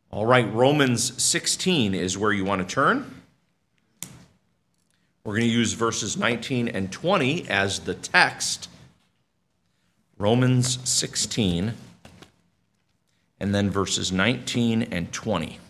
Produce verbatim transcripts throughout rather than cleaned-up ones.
All right, Romans sixteen is where you want to turn. We're going to use verses nineteen and twenty as the text. Romans sixteen, and then verses nineteen and twenty.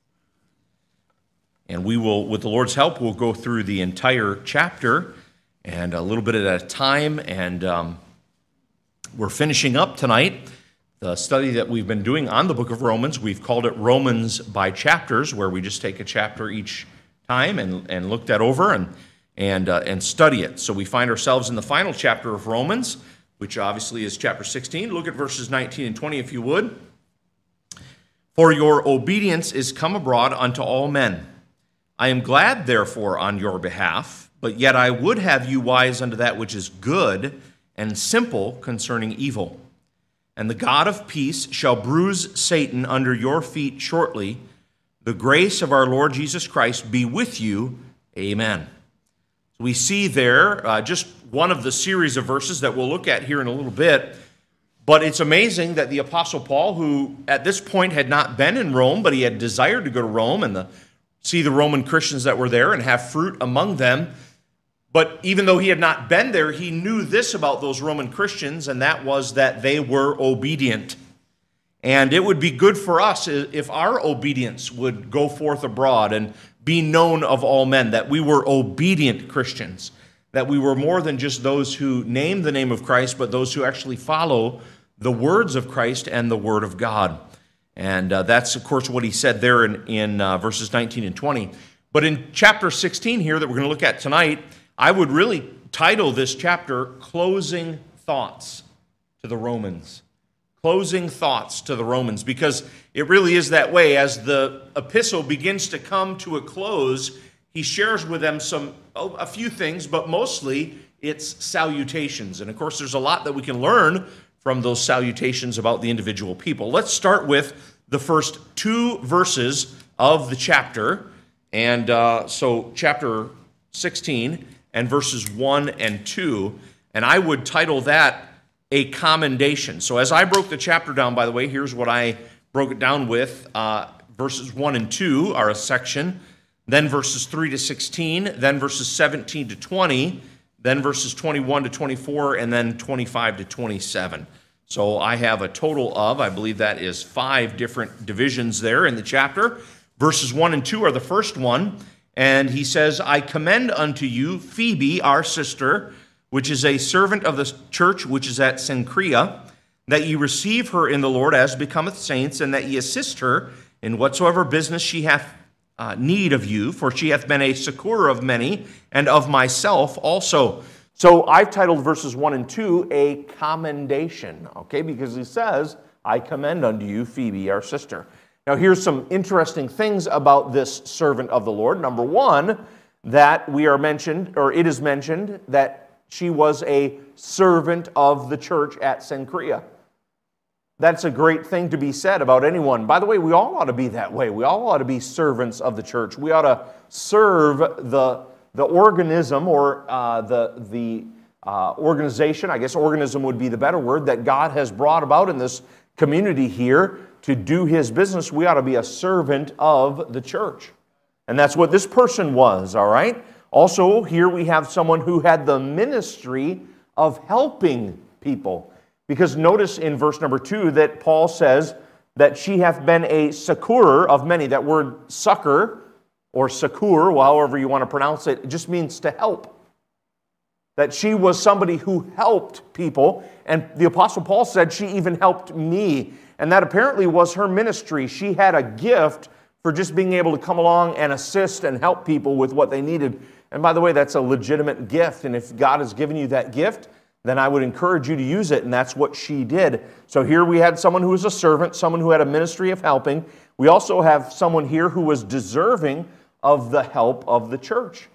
And we will, with the Lord's help, we'll go through the entire chapter and a little bit at a time. And um, we're finishing up tonight the study that we've been doing on the book of Romans. We've called it Romans by Chapters, where we just take a chapter each time and, and look that over and and uh, and study it. So we find ourselves in the final chapter of Romans, which obviously is chapter sixteen. Look at verses nineteen and twenty if you would. For your obedience is come abroad unto all men. I am glad, therefore, on your behalf, but yet I would have you wise unto that which is good and simple concerning evil. And the God of peace shall bruise Satan under your feet shortly. The grace of our Lord Jesus Christ be with you. Amen. We see there uh, just one of the series of verses that we'll look at here in a little bit. But it's amazing that the Apostle Paul, who at this point had not been in Rome, but he had desired to go to Rome and the, see the Roman Christians that were there and have fruit among them. But even though he had not been there, he knew this about those Roman Christians, and that was that they were obedient. And it would be good for us if our obedience would go forth abroad and be known of all men, that we were obedient Christians, that we were more than just those who name the name of Christ, but those who actually follow the words of Christ and the word of God. And uh, that's, of course, what he said there in, in uh, verses nineteen and twenty. But in chapter sixteen here that we're going to look at tonight, I would really title this chapter, Closing Thoughts to the Romans. Closing Thoughts to the Romans, because it really is that way. As the epistle begins to come to a close, he shares with them some oh, a few things, but mostly it's salutations. And of course, there's a lot that we can learn from those salutations about the individual people. Let's start with the first two verses of the chapter. And uh, so chapter sixteen and verses one and two, and I would title that a commendation. So as I broke the chapter down, by the way, here's what I broke it down with. Uh, verses one and two are a section, then verses three to sixteen, then verses seventeen to twenty, then verses twenty-one to twenty-four, and then twenty-five to twenty-seven. So I have a total of, I believe that is five different divisions there in the chapter. Verses one and two are the first one, and he says, I commend unto you Phoebe, our sister, which is a servant of the church which is at Cenchrea, that ye receive her in the Lord as becometh saints, and that ye assist her in whatsoever business she hath uh, need of you, for she hath been a succour of many, and of myself also. So I've titled verses one and two, a commendation, okay, because he says, I commend unto you Phoebe, our sister. Now, here's some interesting things about this servant of the Lord. Number one, that we are mentioned, or it is mentioned, that she was a servant of the church at Cenchrea. That's a great thing to be said about anyone. By the way, we all ought to be that way. We all ought to be servants of the church. We ought to serve the, the organism or uh, the, the uh, organization, I guess organism would be the better word, that God has brought about in this community here to do his business. We ought to be a servant of the church. And that's what this person was, all right? Also, here we have someone who had the ministry of helping people. Because notice in verse number two that Paul says that she hath been a succourer of many. That word succor or succour, however you want to pronounce it, it just means to help. That she was somebody who helped people. And the Apostle Paul said she even helped me. And that apparently was her ministry. She had a gift for just being able to come along and assist and help people with what they needed. And by the way, that's a legitimate gift. And if God has given you that gift, then I would encourage you to use it. And that's what she did. So here we had someone who was a servant, someone who had a ministry of helping. We also have someone here who was deserving of the help of the church.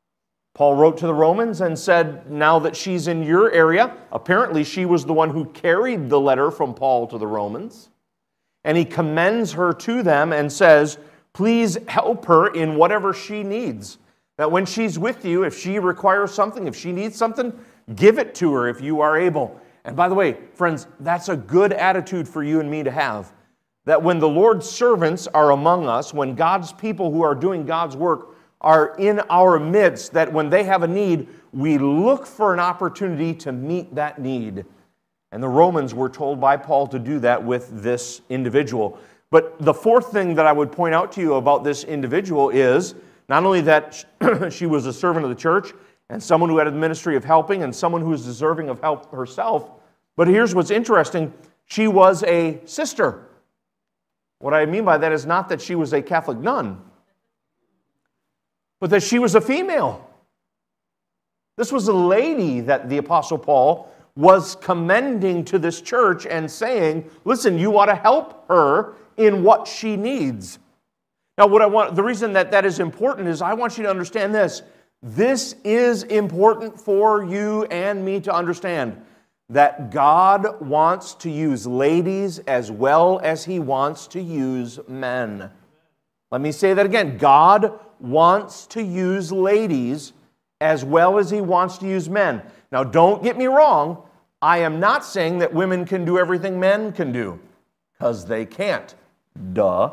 Paul wrote to the Romans and said, now that she's in your area, apparently she was the one who carried the letter from Paul to the Romans. And he commends her to them and says, please help her in whatever she needs. That when she's with you, if she requires something, if she needs something, give it to her if you are able. And by the way, friends, that's a good attitude for you and me to have. that when the Lord's servants are among us, when God's people who are doing God's work are in our midst, that when they have a need, we look for an opportunity to meet that need. And the Romans were told by Paul to do that with this individual. But the fourth thing that I would point out to you about this individual is not only that she was a servant of the church and someone who had a ministry of helping and someone who was deserving of help herself, but here's what's interesting. She was a sister. What I mean by that is not that she was a Catholic nun, but that she was a female. This was a lady that the Apostle Paul was commending to this church and saying, listen, you ought to help her in what she needs. Now, what I want, the reason that that is important is I want you to understand this. This is important for you and me to understand, that God wants to use ladies as well as He wants to use men. Let me say that again. God wants to use ladies as well as He wants to use men. Now, don't get me wrong. I am not saying that women can do everything men can do, because they can't. Duh.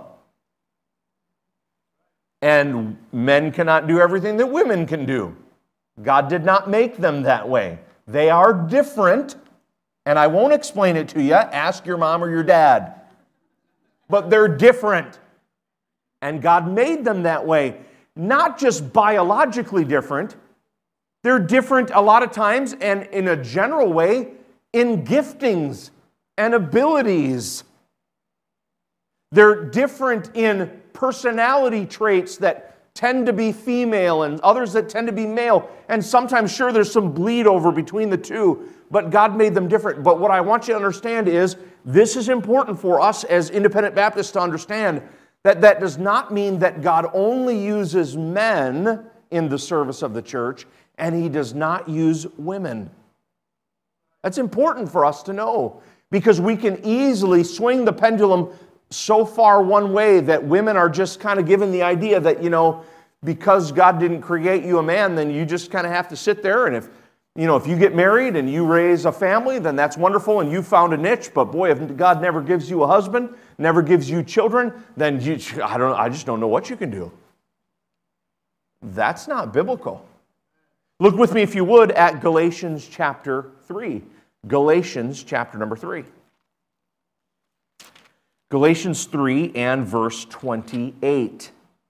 And men cannot do everything that women can do. God did not make them that way. They are different, and I won't explain it to you. Ask your mom or your dad. But they're different. And God made them that way. Not just biologically different. They're different a lot of times, and in a general way, in giftings and abilities. They're different in personality traits that tend to be female and others that tend to be male. And sometimes, sure, there's some bleed over between the two, but God made them different. But what I want you to understand is this is important for us as independent Baptists to understand, that that does not mean that God only uses men in the service of the church and He does not use women. That's important for us to know, because we can easily swing the pendulum so far one way that women are just kind of given the idea that, you know, because God didn't create you a man, then you just kind of have to sit there, and if, you know, if you get married and you raise a family, then that's wonderful and you found a niche, but boy, if God never gives you a husband, never gives you children, then you, I don't, I just don't know what you can do. That's not biblical. Look with me, if you would, at Galatians chapter three. Galatians chapter number three. Galatians three and verse twenty-eight.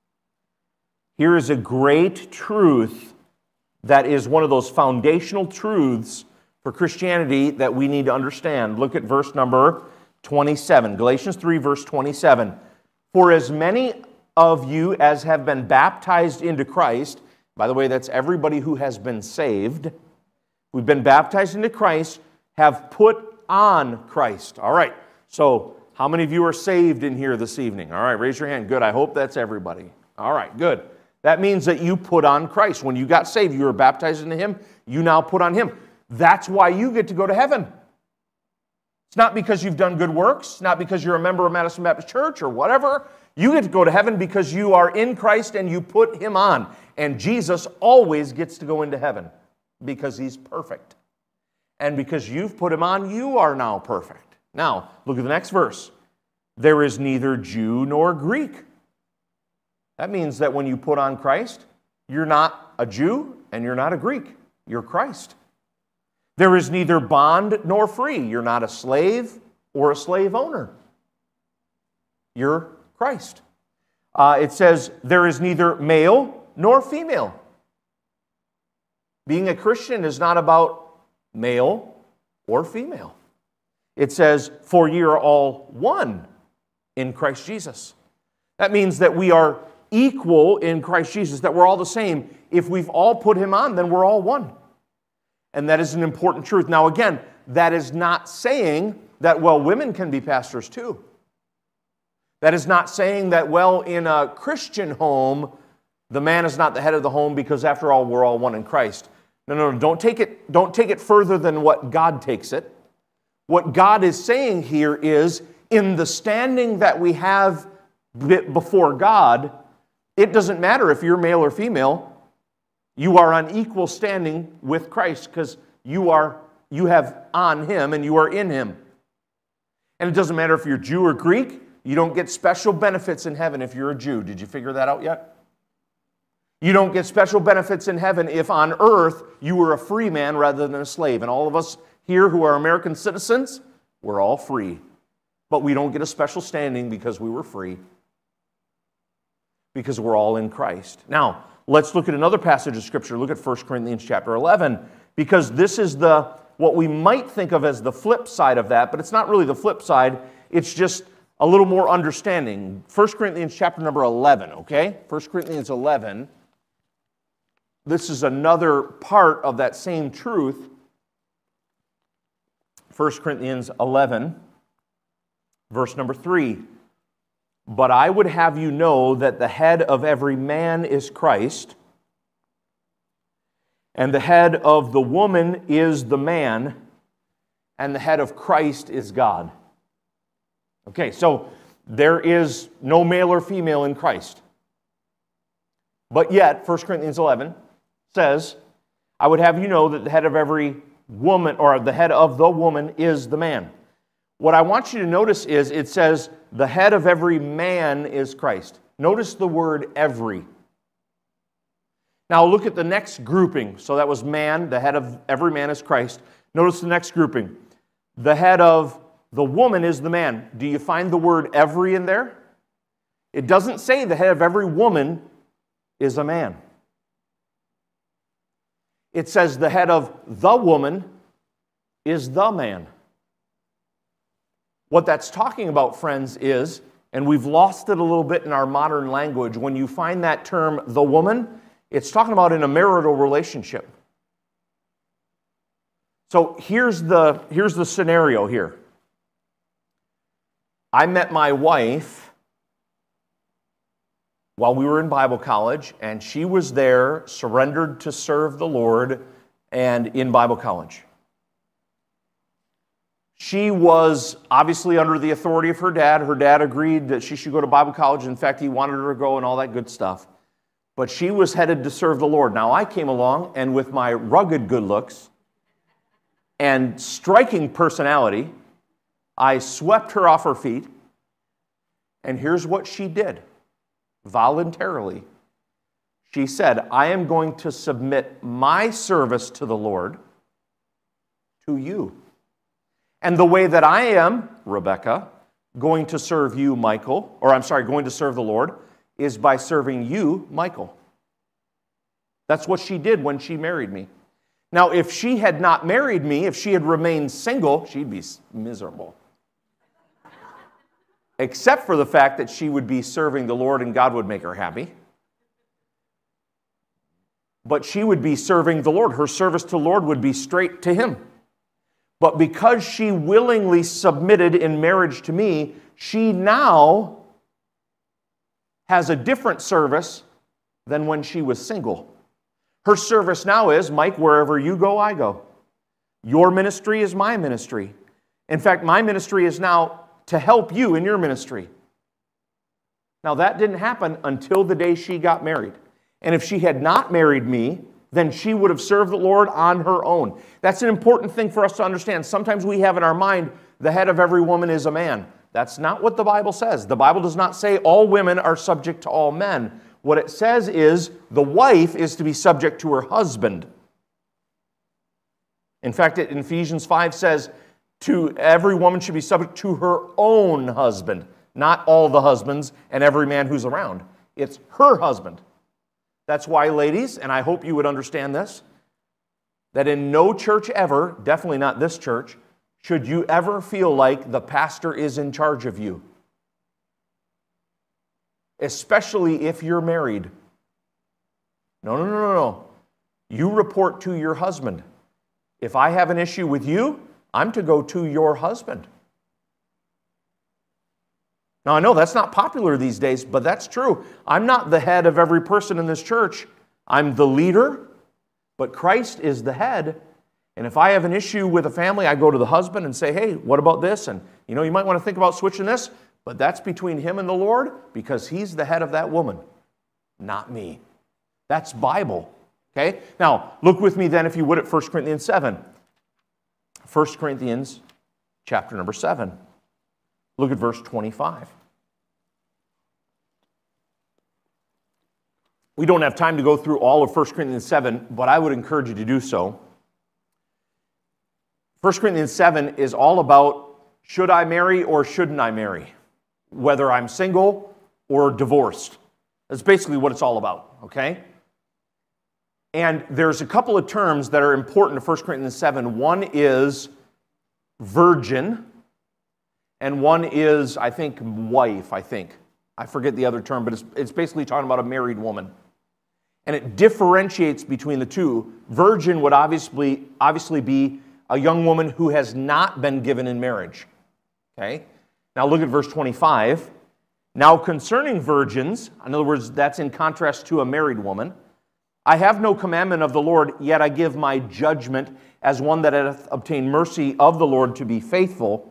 Here is a great truth that is one of those foundational truths for Christianity that we need to understand. Look at verse number twenty-seven. Galatians three, verse twenty-seven. For as many of you as have been baptized into Christ, by the way, that's everybody who has been saved, we've been baptized into Christ, have put on Christ. All right, so how many of you are saved in here this evening? All right, raise your hand. Good, I hope that's everybody. All right, good. That means that you put on Christ. When you got saved, you were baptized into Him, you now put on Him. That's why you get to go to heaven. It's not because you've done good works, it's not because you're a member of Madison Baptist Church or whatever. You get to go to heaven because you are in Christ and you put Him on. And Jesus always gets to go into heaven because He's perfect. And because you've put Him on, you are now perfect. Now, look at the next verse. There is neither Jew nor Greek. That means that when you put on Christ, you're not a Jew and you're not a Greek. You're Christ. There is neither bond nor free. You're not a slave or a slave owner. You're Christ. Uh, it says there is neither male nor female. Being a Christian is not about male or female. It says, for ye are all one in Christ Jesus. That means that we are equal in Christ Jesus, that we're all the same. If we've all put Him on, then we're all one. And that is an important truth. Now again, that is not saying that, well, women can be pastors too. That is not saying that, well, in a Christian home, the man is not the head of the home because after all, we're all one in Christ. No, no, no, don't take it, don't take it further than what God takes it. What God is saying here is, in the standing that we have before God, it doesn't matter if you're male or female. You are on equal standing with Christ because you are you have on Him and you are in Him. And it doesn't matter if you're Jew or Greek. You don't get special benefits in heaven if you're a Jew. Did you figure that out yet? You don't get special benefits in heaven if on earth you were a free man rather than a slave. And all of us here who are American citizens, we're all free. But we don't get a special standing because we were free. Because we're all in Christ. Now, let's look at another passage of Scripture. Look at First Corinthians chapter eleven. Because this is the what we might think of as the flip side of that, but it's not really the flip side. It's just a little more understanding. First Corinthians chapter number eleven, okay? First Corinthians eleven. This is another part of that same truth. First Corinthians eleven, verse number three. But I would have you know that the head of every man is Christ, and the head of the woman is the man, and the head of Christ is God. Okay, so there is no male or female in Christ. But yet, First Corinthians eleven says, I would have you know that the head of every woman, or the head of the woman is the man. What I want you to notice is it says, the head of every man is Christ. Notice the word every. Now look at the next grouping. So that was man, the head of every man is Christ. Notice the next grouping. The head of the woman is the man. Do you find the word every in there? It doesn't say the head of every woman is a man. It says the head of the woman is the man. What that's talking about, friends, is, and we've lost it a little bit in our modern language, when you find that term, the woman, it's talking about in a marital relationship. So here's the, here's the scenario here. I met my wife while we were in Bible college, and she was there, surrendered to serve the Lord, and in Bible college. She was obviously under the authority of her dad. Her dad agreed that she should go to Bible college. In fact, he wanted her to go and all that good stuff. But she was headed to serve the Lord. Now, I came along, and with my rugged good looks and striking personality, I swept her off her feet. And here's what she did, voluntarily. She said, I am going to submit my service to the Lord to you. And the way that I am, Rebecca, going to serve you, Michael, or I'm sorry, going to serve the Lord, is by serving you, Michael. That's what she did when she married me. Now, if she had not married me, if she had remained single, she'd be miserable. Except for the fact that she would be serving the Lord and God would make her happy. But she would be serving the Lord. Her service to the Lord would be straight to Him. But because she willingly submitted in marriage to me, she now has a different service than when she was single. Her service now is, Mike, wherever you go, I go. Your ministry is my ministry. In fact, my ministry is now to help you in your ministry. Now, that didn't happen until the day she got married. And if she had not married me, then she would have served the Lord on her own. That's an important thing for us to understand. Sometimes we have in our mind, the head of every woman is a man. That's not what the Bible says. The Bible does not say all women are subject to all men. What it says is the wife is to be subject to her husband. In fact, in Ephesians five says, to every woman should be subject to her own husband, not all the husbands and every man who's around. It's her husband. That's why, ladies, and I hope you would understand this, that in no church ever, definitely not this church, should you ever feel like the pastor is in charge of you. Especially if you're married. No, no, no, no, no. You report to your husband. If I have an issue with you, I'm to go to your husband. Now, I know that's not popular these days, but that's true. I'm not the head of every person in this church. I'm the leader, but Christ is the head. And if I have an issue with a family, I go to the husband and say, hey, what about this? And, you know, you might want to think about switching this, but that's between him and the Lord because he's the head of that woman, not me. That's Bible, okay? Now, look with me then, if you would, at First Corinthians seven. First Corinthians chapter number seven. Look at verse twenty-five. We don't have time to go through all of First Corinthians seven, but I would encourage you to do so. First Corinthians seven is all about should I marry or shouldn't I marry? Whether I'm single or divorced. That's basically what it's all about, okay? And there's a couple of terms that are important to First Corinthians seven. One is virgin, and one is, I think, wife, I think. I forget the other term, but it's, it's basically talking about a married woman. And it differentiates between the two. Virgin would obviously, obviously be a young woman who has not been given in marriage. Okay? Now look at verse twenty-five. Now concerning virgins, in other words, that's in contrast to a married woman, I have no commandment of the Lord, yet I give my judgment as one that hath obtained mercy of the Lord to be faithful.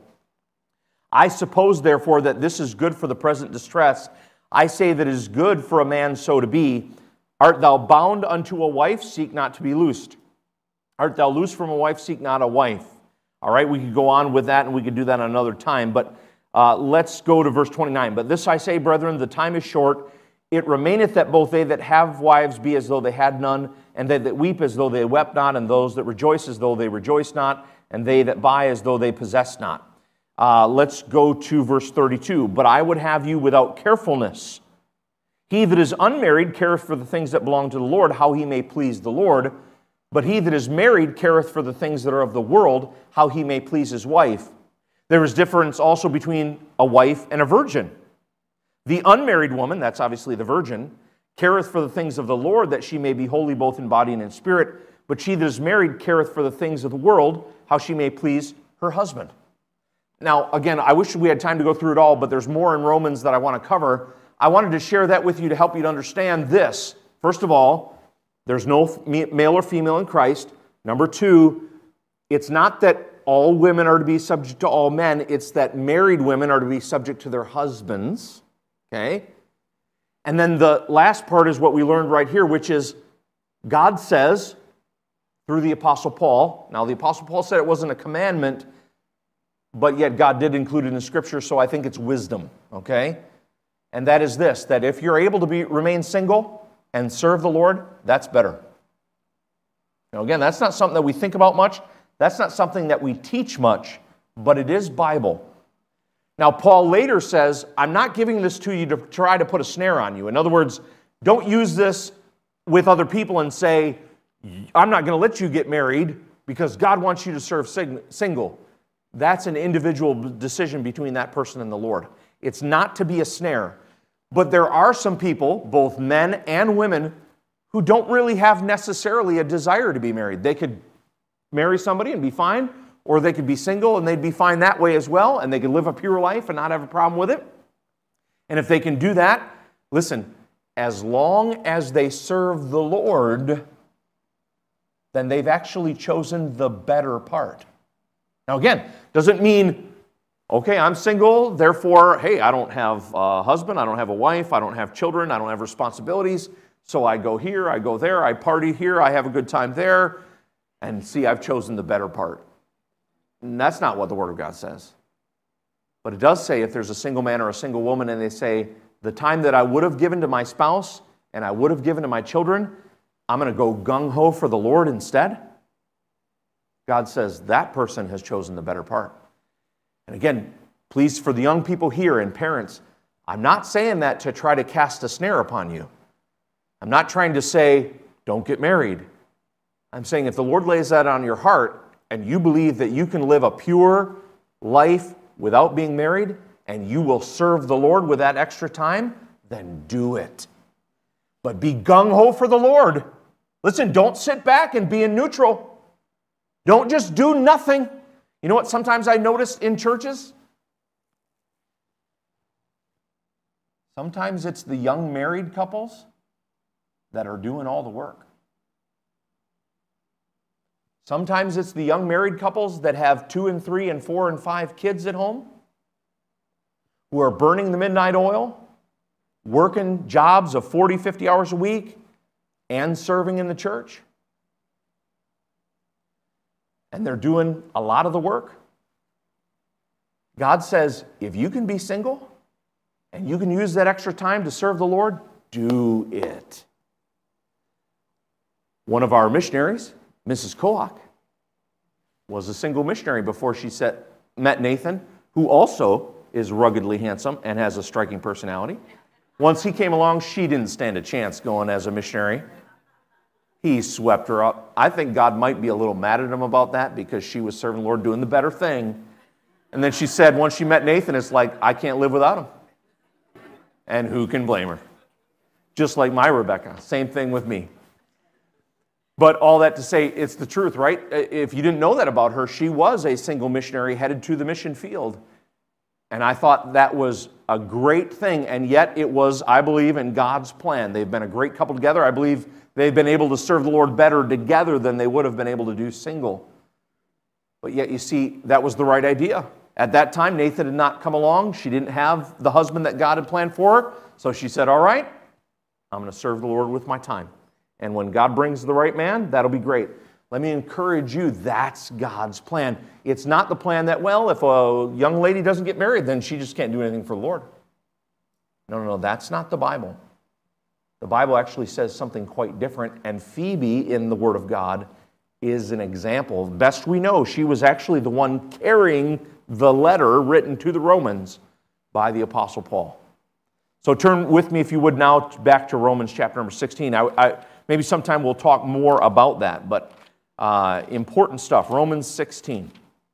I suppose, therefore, that this is good for the present distress. I say that it is good for a man so to be. Art thou bound unto a wife? Seek not to be loosed. Art thou loosed from a wife? Seek not a wife. All right, we could go on with that, and we could do that another time, but uh, let's go to verse twenty-nine. But this I say, brethren, the time is short. It remaineth that both they that have wives be as though they had none, and they that weep as though they wept not, and those that rejoice as though they rejoice not, and they that buy as though they possess not. Uh, let's go to verse thirty-two. But I would have you without carefulness. He that is unmarried careth for the things that belong to the Lord, how he may please the Lord. But he that is married careth for the things that are of the world, how he may please his wife. There is difference also between a wife and a virgin. The unmarried woman, that's obviously the virgin, careth for the things of the Lord, that she may be holy both in body and in spirit. But she that is married careth for the things of the world, how she may please her husband. Now, again, I wish we had time to go through it all, but there's more in Romans that I want to cover. I wanted to share that with you to help you to understand this. First of all, there's no male or female in Christ. Number two, it's not that all women are to be subject to all men. It's that married women are to be subject to their husbands. Okay? And then the last part is what we learned right here, which is God says through the Apostle Paul. Now, the Apostle Paul said it wasn't a commandment, but yet God did include it in the Scripture, so I think it's wisdom. Okay? And that is this, that if you're able to be remain single and serve the Lord, that's better. Now again, that's not something that we think about much. That's not something that we teach much, but it is Bible. Now, Paul later says, I'm not giving this to you to try to put a snare on you. In other words, don't use this with other people and say, I'm not going to let you get married because God wants you to serve single. That's an individual decision between that person and the Lord. It's not to be a snare. But there are some people, both men and women, who don't really have necessarily a desire to be married. They could marry somebody and be fine, or they could be single and they'd be fine that way as well, and they could live a pure life and not have a problem with it. And if they can do that, listen, as long as they serve the Lord, then they've actually chosen the better part. Now again, doesn't mean, okay, I'm single, therefore, hey, I don't have a husband, I don't have a wife, I don't have children, I don't have responsibilities, so I go here, I go there, I party here, I have a good time there, and see, I've chosen the better part. And that's not what the Word of God says. But it does say if there's a single man or a single woman and they say, the time that I would have given to my spouse and I would have given to my children, I'm going to go gung-ho for the Lord instead. God says that person has chosen the better part. And again, please, for the young people here and parents, I'm not saying that to try to cast a snare upon you. I'm not trying to say, don't get married. I'm saying if the Lord lays that on your heart and you believe that you can live a pure life without being married and you will serve the Lord with that extra time, then do it. But be gung-ho for the Lord. Listen, don't sit back and be in neutral. Don't just do nothing. You know what sometimes I notice in churches? Sometimes it's the young married couples that are doing all the work. Sometimes it's the young married couples that have two and three and four and five kids at home who are burning the midnight oil, working jobs of forty, fifty hours a week, and serving in the church. And they're doing a lot of the work. God says, if you can be single and you can use that extra time to serve the Lord, do it. One of our missionaries, Missus Koach, was a single missionary before she set, met Nathan, who also is ruggedly handsome and has a striking personality. Once he came along, she didn't stand a chance going as a missionary. He swept her up. I think God might be a little mad at him about that because she was serving the Lord, doing the better thing. And then she said, once she met Nathan, it's like, I can't live without him. And who can blame her? Just like my Rebecca. Same thing with me. But all that to say, it's the truth, right? If you didn't know that about her, she was a single missionary headed to the mission field. And I thought that was a great thing, and yet it was, I believe, in God's plan. They've been a great couple together. I believe they've been able to serve the Lord better together than they would have been able to do single. But yet, you see, that was the right idea. At that time, Nathan had not come along. She didn't have the husband that God had planned for her. So she said, all right, I'm going to serve the Lord with my time. And when God brings the right man, that'll be great. Let me encourage you, that's God's plan. It's not the plan that, well, if a young lady doesn't get married, then she just can't do anything for the Lord. No, no, no, that's not the Bible. The Bible actually says something quite different, and Phoebe in the Word of God is an example. Best we know, she was actually the one carrying the letter written to the Romans by the Apostle Paul. So turn with me, if you would, now back to Romans chapter number sixteen. I, I, maybe sometime we'll talk more about that, but uh, important stuff. Romans sixteen.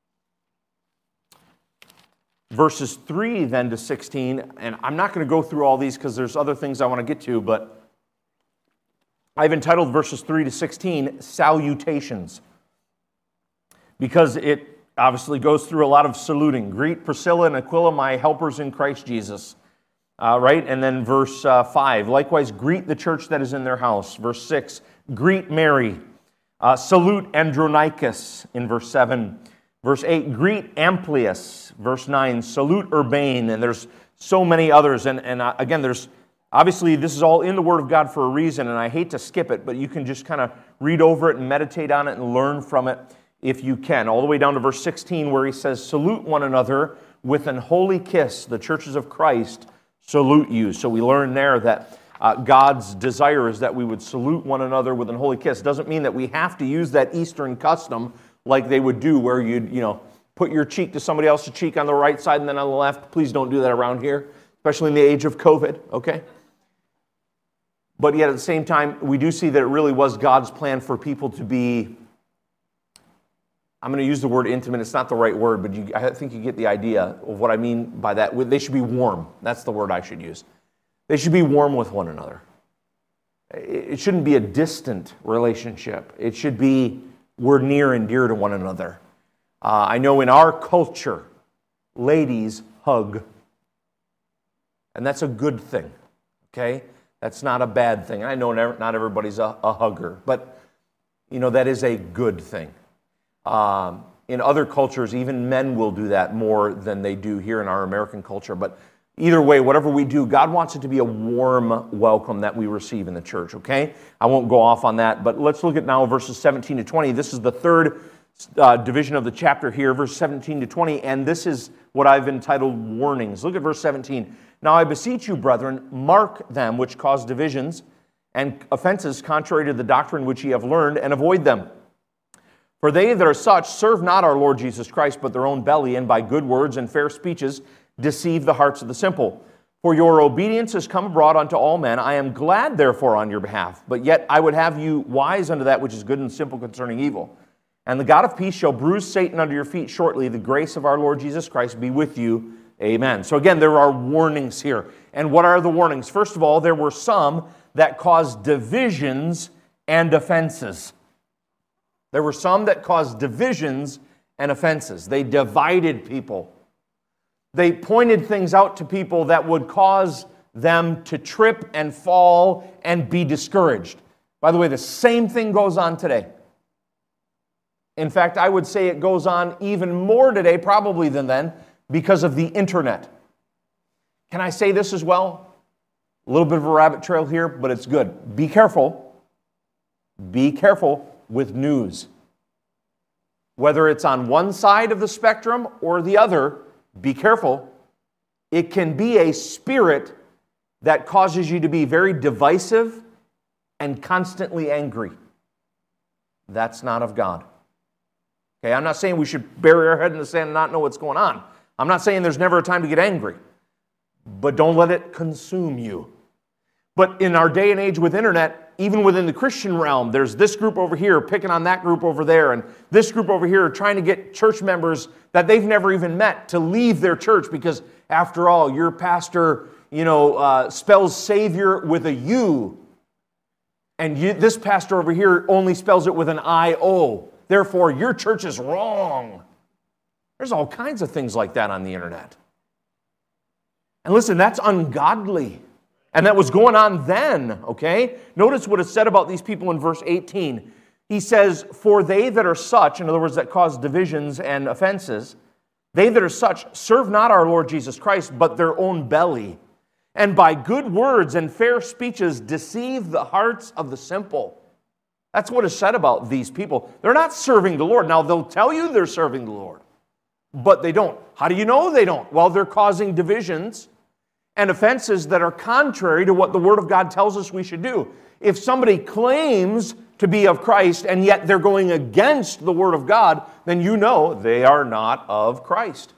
Verses three then to sixteen, and I'm not going to go through all these because there's other things I want to get to, but I've entitled verses three to sixteen, Salutations, because it obviously goes through a lot of saluting. Greet Priscilla and Aquila, my helpers in Christ Jesus. Uh, right? And then verse uh, five, likewise, greet the church that is in their house. Verse six, greet Mary. Uh, salute Andronicus in verse seven. Verse eight, greet Amplius. Verse nine, salute Urbane. And there's so many others. And, and uh, again, there's obviously this is all in the Word of God for a reason, and I hate to skip it, but you can just kind of read over it and meditate on it and learn from it if you can. All the way down to verse sixteen where he says, salute one another with an holy kiss. The churches of Christ salute you. So we learn there that uh, God's desire is that we would salute one another with an holy kiss. Doesn't mean that we have to use that Eastern custom like they would do where you'd, you know, put your cheek to somebody else's cheek on the right side and then on the left. Please don't do that around here, especially in the age of COVID, okay? But yet at the same time, we do see that it really was God's plan for people to be, I'm going to use the word intimate. It's not the right word, but you, I think you get the idea of what I mean by that. They should be warm. That's the word I should use. They should be warm with one another. It shouldn't be a distant relationship. It should be we're near and dear to one another. Uh, I know in our culture, ladies hug. And that's a good thing, okay? That's not a bad thing. I know not everybody's a, a hugger, but, you know, that is a good thing. Um, in other cultures, even men will do that more than they do here in our American culture. But either way, whatever we do, God wants it to be a warm welcome that we receive in the church, okay? I won't go off on that, but let's look at now verses seventeen to twenty. This is the third uh, division of the chapter here, verse seventeen to twenty, and this is what I've entitled warnings. Look at verse seventeen. Now I beseech you, brethren, mark them which cause divisions and offenses contrary to the doctrine which ye have learned, and avoid them. For they that are such serve not our Lord Jesus Christ, but their own belly, and by good words and fair speeches deceive the hearts of the simple. For your obedience is come abroad unto all men. I am glad, therefore, on your behalf. But yet I would have you wise unto that which is good and simple concerning evil. And the God of peace shall bruise Satan under your feet shortly. The grace of our Lord Jesus Christ be with you. Amen. So again, there are warnings here. And what are the warnings? First of all, there were some that caused divisions and offenses. There were some that caused divisions and offenses. They divided people. They pointed things out to people that would cause them to trip and fall and be discouraged. By the way, the same thing goes on today. In fact, I would say it goes on even more today, probably than then, because of the internet. Can I say this as well? A little bit of a rabbit trail here, but it's good. Be careful. Be careful with news. Whether it's on one side of the spectrum or the other, be careful. It can be a spirit that causes you to be very divisive and constantly angry. that's not of God. Okay, I'm not saying we should bury our head in the sand and not know what's going on. I'm not saying there's never a time to get angry. But don't let it consume you. But in our day and age with internet, even within the Christian realm, there's this group over here picking on that group over there, and this group over here trying to get church members that they've never even met to leave their church because, after all, your pastor, you know, uh, spells Savior with a U, and you, this pastor over here only spells it with an I O. Therefore, your church is wrong. There's all kinds of things like that on the internet. And listen, that's ungodly. And that was going on then, okay? Notice what is said about these people in verse eighteen. He says, for they that are such, in other words, that cause divisions and offenses, they that are such serve not our Lord Jesus Christ, but their own belly, and by good words and fair speeches deceive the hearts of the simple. That's what is said about these people. They're not serving the Lord. Now, they'll tell you they're serving the Lord, but they don't. How do you know they don't? Well, they're causing divisions and offenses that are contrary to what the Word of God tells us we should do. If somebody claims to be of Christ and yet they're going against the Word of God, then you know they are not of Christ.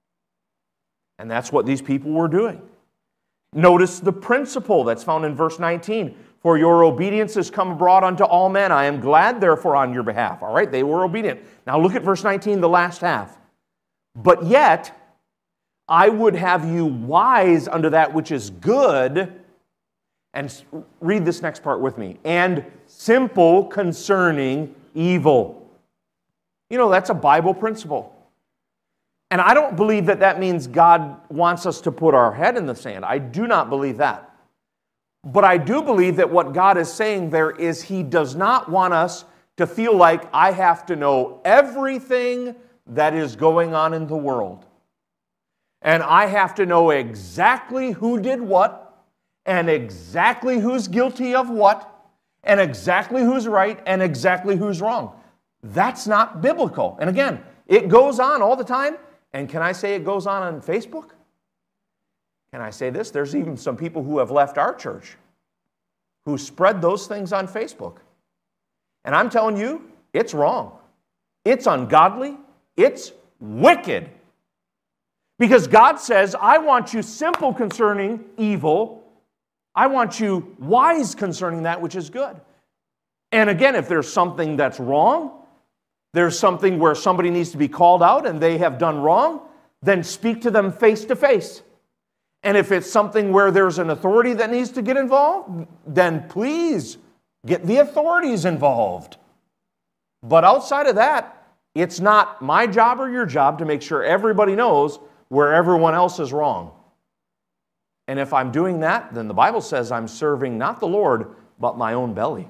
And that's what these people were doing. Notice the principle that's found in verse nineteen. For your obedience has come abroad unto all men. I am glad, therefore, on your behalf. All right, they were obedient. Now look at verse nineteen, the last half. But yet, I would have you wise unto that which is good. And read this next part with me. And simple concerning evil. You know, that's a Bible principle. And I don't believe that that means God wants us to put our head in the sand. I do not believe that. But I do believe that what God is saying there is He does not want us to feel like I have to know everything that is going on in the world. And I have to know exactly who did what, and exactly who's guilty of what, and exactly who's right, and exactly who's wrong. That's not biblical. And again, it goes on all the time. And can I say it goes on on Facebook? Can I say this? There's even some people who have left our church who spread those things on Facebook. And I'm telling you, it's wrong. It's ungodly. It's wicked. Because God says, I want you simple concerning evil. I want you wise concerning that which is good. And again, if there's something that's wrong, there's something where somebody needs to be called out and they have done wrong, then speak to them face to face. And if it's something where there's an authority that needs to get involved, then please get the authorities involved. But outside of that, it's not my job or your job to make sure everybody knows where everyone else is wrong. And if I'm doing that, then the Bible says I'm serving not the Lord, but my own belly.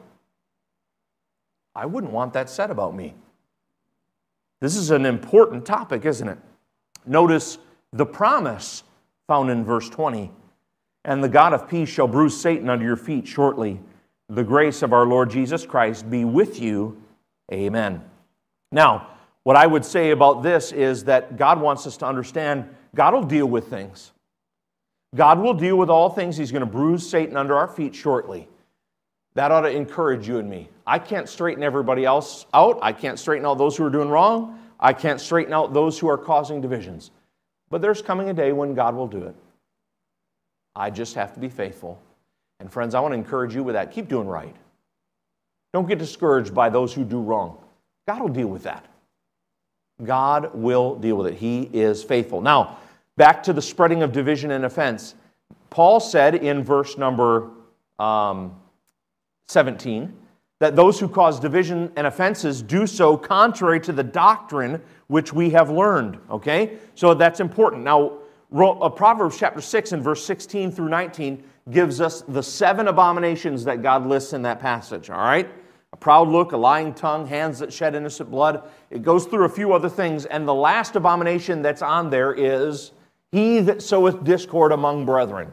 I wouldn't want that said about me. This is an important topic, isn't it? Notice the promise found in verse twenty. And the God of peace shall bruise Satan under your feet shortly. The grace of our Lord Jesus Christ be with you. Amen. Now, what I would say about this is that God wants us to understand God will deal with things. God will deal with all things. He's going to bruise Satan under our feet shortly. That ought to encourage you and me. I can't straighten everybody else out. I can't straighten out those who are doing wrong. I can't straighten out those who are causing divisions. But there's coming a day when God will do it. I just have to be faithful. And friends, I want to encourage you with that. Keep doing right. Don't get discouraged by those who do wrong. God will deal with that. God will deal with it. He is faithful. Now, back to the spreading of division and offense. Paul said in verse number um, seventeen that those who cause division and offenses do so contrary to the doctrine which we have learned. Okay? So that's important. Now, Proverbs chapter six and verse sixteen through nineteen gives us the seven abominations that God lists in that passage. All right? A proud look, a lying tongue, hands that shed innocent blood. It goes through a few other things, and the last abomination that's on there is he that soweth discord among brethren.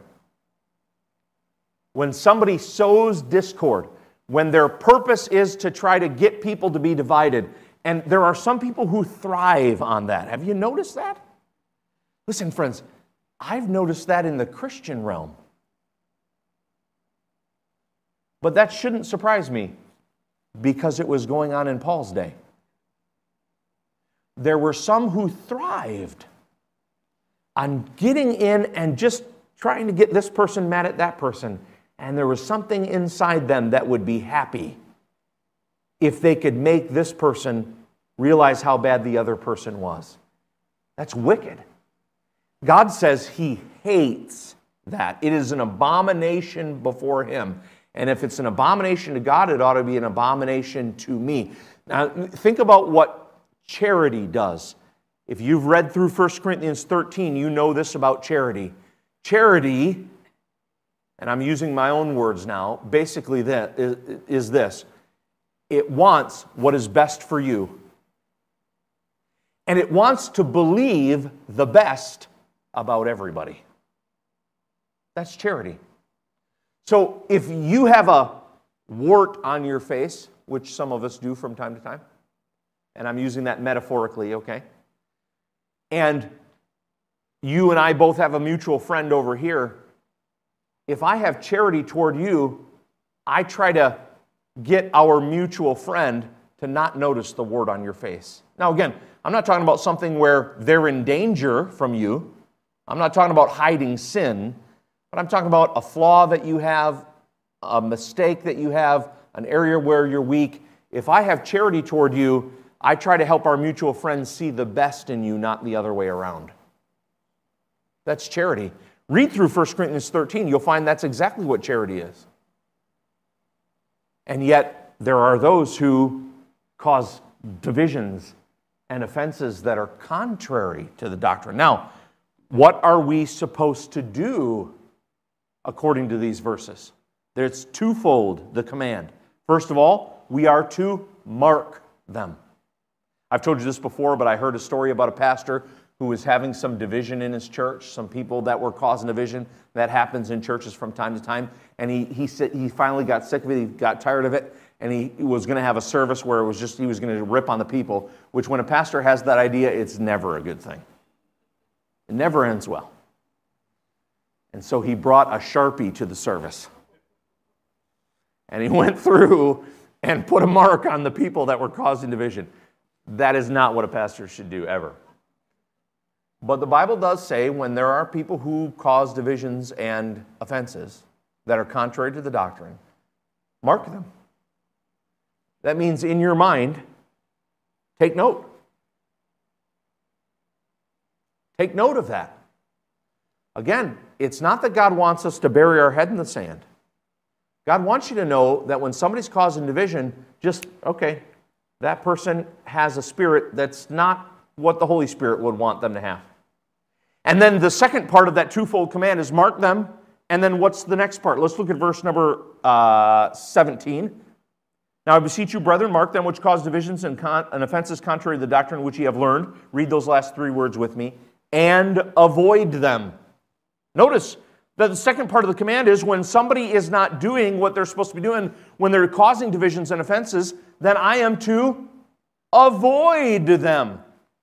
When somebody sows discord, when their purpose is to try to get people to be divided, and there are some people who thrive on that. Have you noticed that? Listen, friends, I've noticed that in the Christian realm. But that shouldn't surprise me. because it was going on in Paul's day. There were some who thrived on getting in and just trying to get this person mad at that person. And there was something inside them that would be happy if they could make this person realize how bad the other person was. That's wicked. God says He hates that. It is an abomination before Him. And if it's an abomination to God, it ought to be an abomination to me. Now, think about what charity does. If you've read through First Corinthians thirteen, you know this about charity. Charity, and I'm using my own words now, basically that is, is this. It wants what is best for you. And it wants to believe the best about everybody. That's charity. So if you have a wart on your face, which some of us do from time to time, and I'm using that metaphorically, okay? And you and I both have a mutual friend over here. If I have charity toward you, I try to get our mutual friend to not notice the wart on your face. Now again, I'm not talking about something where they're in danger from you. I'm not talking about hiding sin, but I'm talking about a flaw that you have, a mistake that you have, an area where you're weak. If I have charity toward you, I try to help our mutual friends see the best in you, not the other way around. That's charity. Read through First Corinthians thirteen, you'll find that's exactly what charity is. And yet, there are those who cause divisions and offenses that are contrary to the doctrine. Now, what are we supposed to do according to these verses? There's twofold, the command. First of all, we are to mark them. I've told you this before, but I heard a story about a pastor who was having some division in his church, some people that were causing division. That happens in churches from time to time. And he he said he finally got sick of it, he got tired of it, and he was going to have a service where it was just he was going to rip on the people, which when a pastor has that idea, it's never a good thing. It never ends well. And so he brought a Sharpie to the service. And he went through and put a mark on the people that were causing division. That is not what a pastor should do ever. But the Bible does say when there are people who cause divisions and offenses that are contrary to the doctrine, mark them. That means in your mind, take note. Take note of that. Again, it's not that God wants us to bury our head in the sand. God wants you to know that when somebody's causing division, just, okay, that person has a spirit that's not what the Holy Spirit would want them to have. And then the second part of that twofold command is mark them. And then what's the next part? Let's look at verse number uh, seventeen. Now I beseech you, brethren, mark them which cause divisions and, con- and offenses contrary to the doctrine which ye have learned. Read those last three words with me. And avoid them. Notice that the second part of the command is when somebody is not doing what they're supposed to be doing, when they're causing divisions and offenses, then I am to avoid them.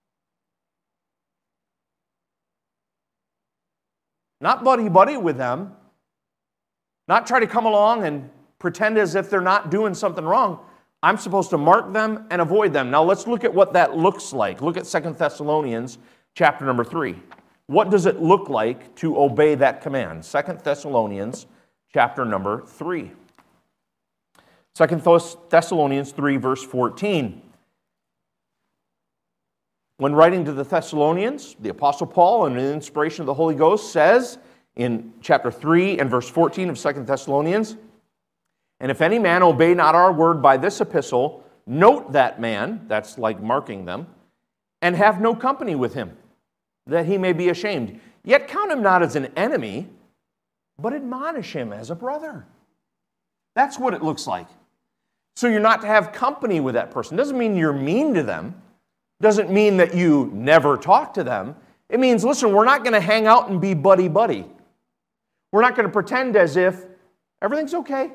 Not buddy-buddy with them. Not try to come along and pretend as if they're not doing something wrong. I'm supposed to mark them and avoid them. Now let's look at what that looks like. Look at Second Thessalonians chapter number three. What does it look like to obey that command? Second Thessalonians chapter number three. Second Thessalonians three, verse fourteen. When writing to the Thessalonians, the Apostle Paul, in the inspiration of the Holy Ghost, says in chapter three and verse fourteen of Second Thessalonians, and if any man obey not our word by this epistle, note that man, that's like marking them, and have no company with him, that he may be ashamed. Yet count him not as an enemy, but admonish him as a brother. That's what it looks like. So you're not to have company with that person. Doesn't mean you're mean to them. Doesn't mean that you never talk to them. It means, listen, we're not going to hang out and be buddy-buddy. We're not going to pretend as if everything's okay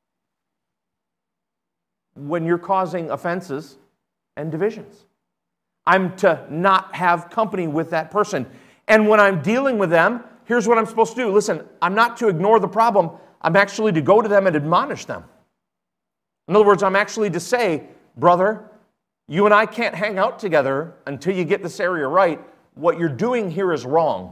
when you're causing offenses and divisions. I'm to not have company with that person. And when I'm dealing with them, here's what I'm supposed to do. Listen, I'm not to ignore the problem. I'm actually to go to them and admonish them. In other words, I'm actually to say, brother, you and I can't hang out together until you get this area right. What you're doing here is wrong.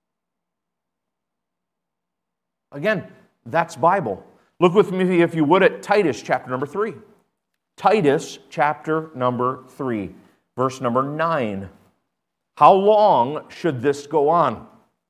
Again, that's Bible. Look with me, if you would, at Titus chapter number three. Titus chapter number three, verse number nine. How long should this go on?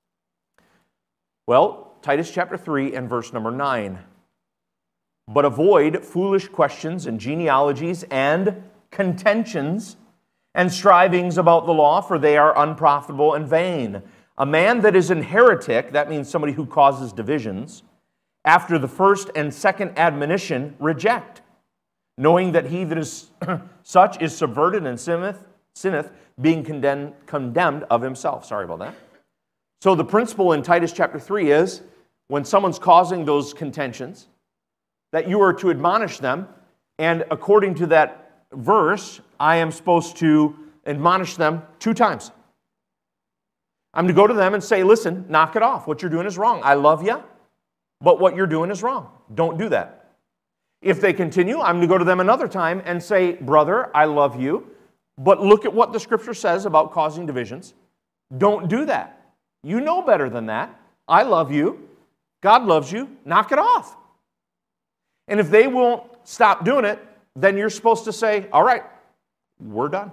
Well, Titus chapter three and verse number nine. But avoid foolish questions and genealogies and contentions and strivings about the law, for they are unprofitable and vain. A man that is an heretic, that means somebody who causes divisions, after the first and second admonition, reject, knowing that he that is such is subverted and sinneth, sinneth being condemned, condemned of himself. Sorry about that. So the principle in Titus chapter three is, when someone's causing those contentions, that you are to admonish them, and according to that verse, I am supposed to admonish them two times. I'm to go to them and say, listen, knock it off. What you're doing is wrong. I love you, but what you're doing is wrong. Don't do that. If they continue, I'm to go to them another time and say, brother, I love you, but look at what the Scripture says about causing divisions. Don't do that. You know better than that. I love you. God loves you. Knock it off. And if they won't stop doing it, then you're supposed to say, all right, we're done.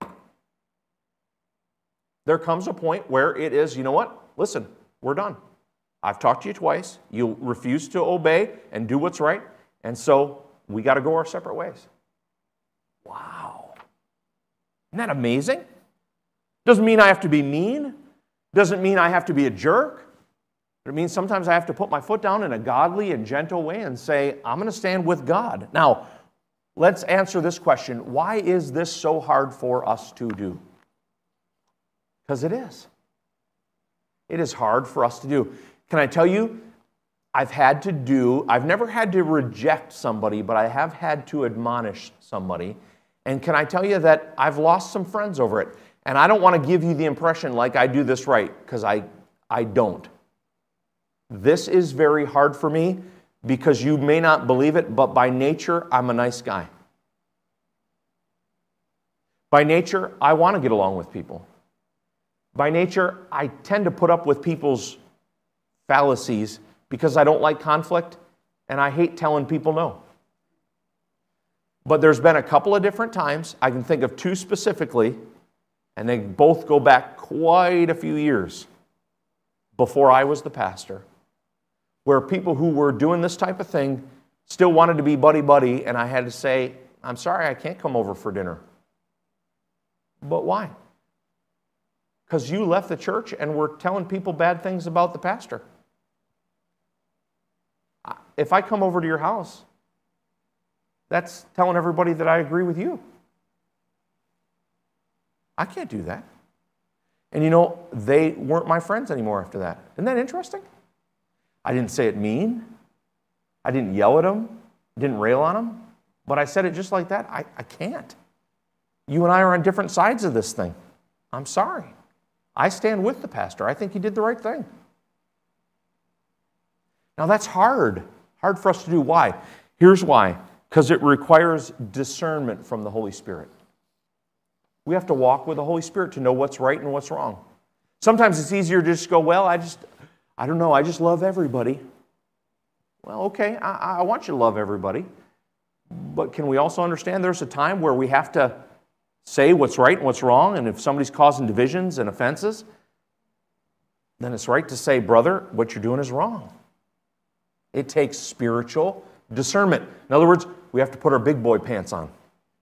There comes a point where it is, you know what? Listen, we're done. I've talked to you twice. You refuse to obey and do what's right, and so we got to go our separate ways. Wow. Isn't that amazing? Doesn't mean I have to be mean. Doesn't mean I have to be a jerk. But it means sometimes I have to put my foot down in a godly and gentle way and say, I'm going to stand with God. Now, let's answer this question. Why is this so hard for us to do? Because it is. It is hard for us to do. Can I tell you, I've had to do, I've never had to reject somebody, but I have had to admonish somebody. And can I tell you that I've lost some friends over it? And I don't want to give you the impression like I do this right, because I, I don't. This is very hard for me because you may not believe it, but by nature, I'm a nice guy. By nature, I want to get along with people. By nature, I tend to put up with people's fallacies because I don't like conflict and I hate telling people no. But there's been a couple of different times, I can think of two specifically, and they both go back quite a few years before I was the pastor, where people who were doing this type of thing still wanted to be buddy-buddy, and I had to say, I'm sorry, I can't come over for dinner. But why? Because you left the church and were telling people bad things about the pastor. If I come over to your house, that's telling everybody that I agree with you. I can't do that. And you know, they weren't my friends anymore after that. Isn't that interesting? I didn't say it mean. I didn't yell at them. Didn't rail on them. But I said it just like that. I, I can't. You and I are on different sides of this thing. I'm sorry. I stand with the pastor. I think he did the right thing. Now that's hard. Hard for us to do. Why? Here's why. Because it requires discernment from the Holy Spirit. We have to walk with the Holy Spirit to know what's right and what's wrong. Sometimes it's easier to just go, well, I just, I don't know, I just love everybody. Well, okay, I, I want you to love everybody. But can we also understand there's a time where we have to say what's right and what's wrong, and if somebody's causing divisions and offenses, then it's right to say, brother, what you're doing is wrong. It takes spiritual discernment. In other words, we have to put our big boy pants on.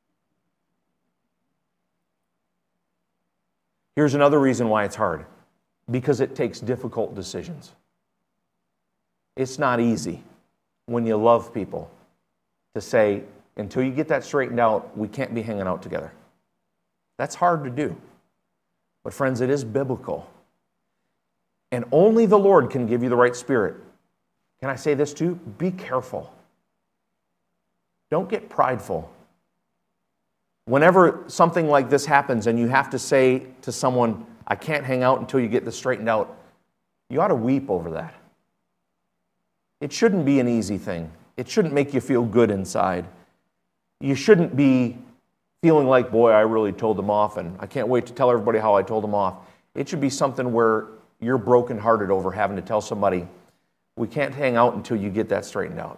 Here's another reason why it's hard. Because it takes difficult decisions. It's not easy when you love people to say, until you get that straightened out, we can't be hanging out together. That's hard to do. But friends, it is biblical. And only the Lord can give you the right spirit. Can I say this too? Be careful. Don't get prideful. Whenever something like this happens and you have to say to someone, I can't hang out until you get this straightened out, you ought to weep over that. It shouldn't be an easy thing. It shouldn't make you feel good inside. you shouldn't be feeling like, boy, I really told them off, and I can't wait to tell everybody how I told them off. It should be something where you're brokenhearted over having to tell somebody, we can't hang out until you get that straightened out.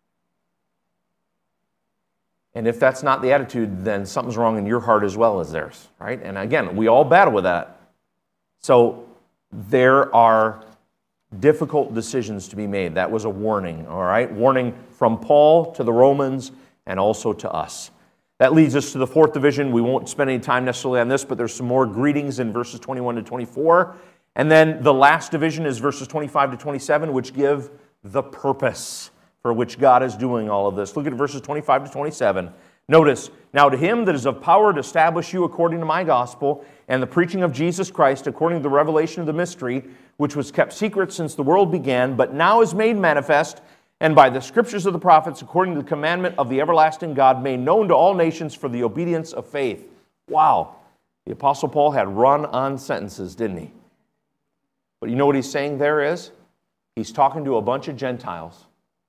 And if that's not the attitude, then something's wrong in your heart as well as theirs, right? And again, we all battle with that. So there are difficult decisions to be made. That was a warning, all right? Warning from Paul to the Romans and also to us. That leads us to the fourth division. We won't spend any time necessarily on this, but there's some more greetings in verses twenty-one to twenty-four. And then the last division is verses twenty-five to twenty-seven, which give the purpose for which God is doing all of this. Look at verses twenty-five to twenty-seven. Notice, now to him that is of power to establish you according to my gospel and the preaching of Jesus Christ according to the revelation of the mystery, which was kept secret since the world began, but now is made manifest, and by the scriptures of the prophets, according to the commandment of the everlasting God, made known to all nations for the obedience of faith. Wow. The Apostle Paul had run-on sentences, didn't he? But you know what he's saying there is? He's talking to a bunch of Gentiles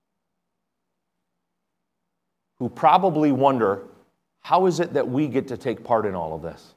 who probably wonder, how is it that we get to take part in all of this?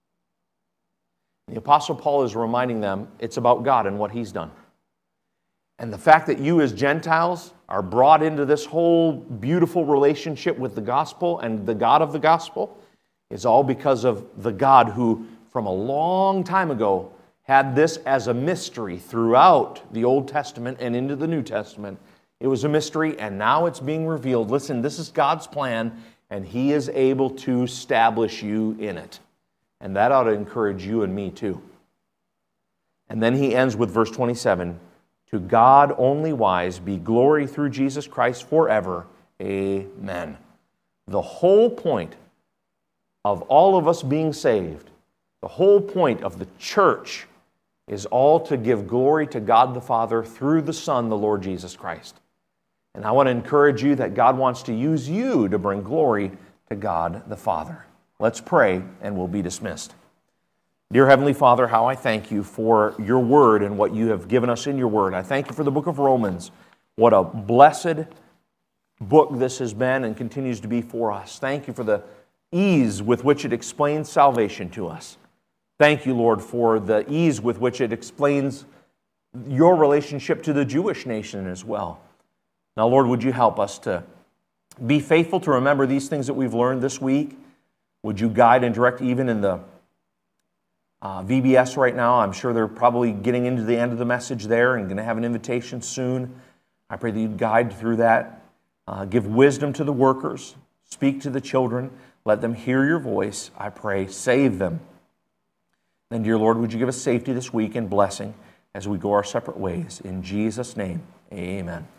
The Apostle Paul is reminding them it's about God and what He's done. And the fact that you as Gentiles are brought into this whole beautiful relationship with the gospel and the God of the gospel is all because of the God who, from a long time ago, had this as a mystery throughout the Old Testament and into the New Testament. It was a mystery, and now it's being revealed. Listen, this is God's plan, and He is able to establish you in it. And that ought to encourage you and me too. And then he ends with verse twenty-seven, to God only wise be glory through Jesus Christ forever. Amen. The whole point of all of us being saved, the whole point of the church is all to give glory to God the Father through the Son, the Lord Jesus Christ. And I want to encourage you that God wants to use you to bring glory to God the Father. Let's pray, and we'll be dismissed. Dear Heavenly Father, how I thank you for your word and what you have given us in your word. I thank you for the book of Romans. What a blessed book this has been and continues to be for us. Thank you for the ease with which it explains salvation to us. Thank you, Lord, for the ease with which it explains your relationship to the Jewish nation as well. Now, Lord, would you help us to be faithful to remember these things that we've learned this week? Would you guide and direct even in the uh, V B S right now? I'm sure they're probably getting into the end of the message there and going to have an invitation soon. I pray that you'd guide through that. Uh, give wisdom to the workers. Speak to the children. Let them hear your voice. I pray, save them. And dear Lord, would you give us safety this week and blessing as we go our separate ways. In Jesus' name, amen.